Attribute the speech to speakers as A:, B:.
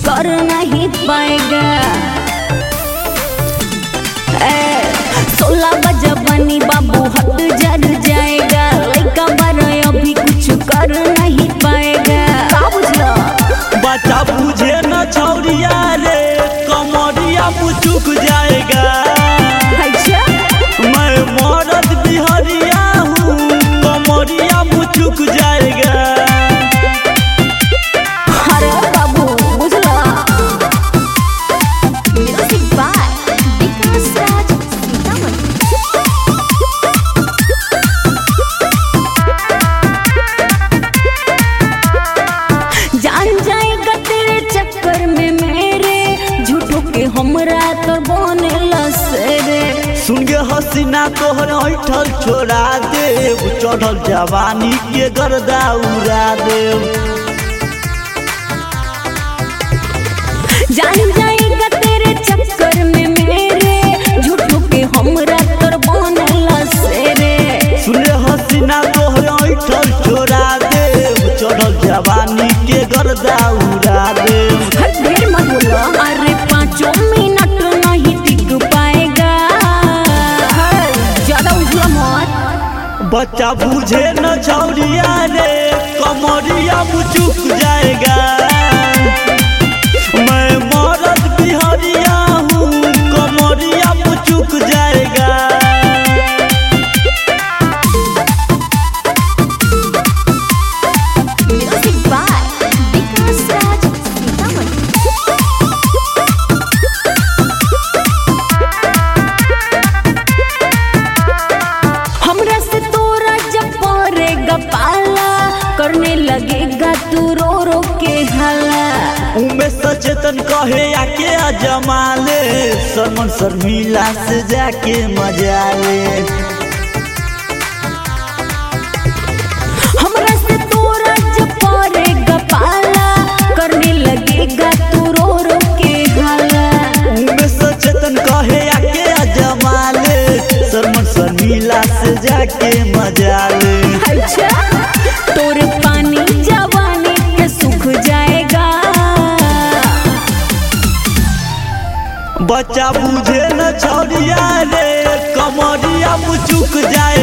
A: कर नहीं पाएगा। 16 बजे बनी बाबू हट जर जाएगा। लड़का बड़ा अभी कुछ कर नहीं पाएगा। का बुझला
B: बच्चा बुझे न छौरिया रे कमरिया मुचुक जाएगा।
A: अच्छा
B: मैं मरद बिहरिया हूँ कमरिया मुचुक जाएगा।
A: अरे बाबू बुझला। Music by Vikas Raj Sitamarhi. जान जाएगा तेरे चक्कर में मेरे झूठों के हमरा तो बनेला सेरे।
B: सुन गे हसीना तोहर ऐठल छोड़ा देव चढ़ल जवानी के गर्दा उड़ा देव।
A: जान जाएगा तेरे चक्कर में मेरे झूठों के हमरा तो बनेला सेरे।
B: सुन गे हसीना तोहर ऐठल छोड़ा देव चढ़ल जवानी के गर्दा उड़ा देव।
A: ढेर मत बोलो। अरे 5 मिनट नहीं टिक पाएगा। ज्यादा उछला मत।
B: बच्चा बुझे न छौरिया रे कमरिया मुचुक जाएगा। मैं मरद बिहरिया हूँ कमरिया मुचुक जाएगा।
A: Music by Vikas Raj Sitamarhi. हमरा से तोरा जब पड़ेगा पाला करने लगेगा तू रो रो के हल्ला।
B: उमे सचेतन कहे आके अजमा ले सरमन शर्मिला से जाके मजा ले।
A: हमरा से तोरा जब पड़ेगा पाला करने लगेगा तू रो रो के हल्ला।
B: उमे सचेतन कहे आके अजमा ले सरमन शर्मिला से जाके मजा ले।
A: अच्छा तोरे पानी जवानी के सूख जाएगा।
B: बच्चा बुझे न छौरिया रे कमरिया मुचुक जाए।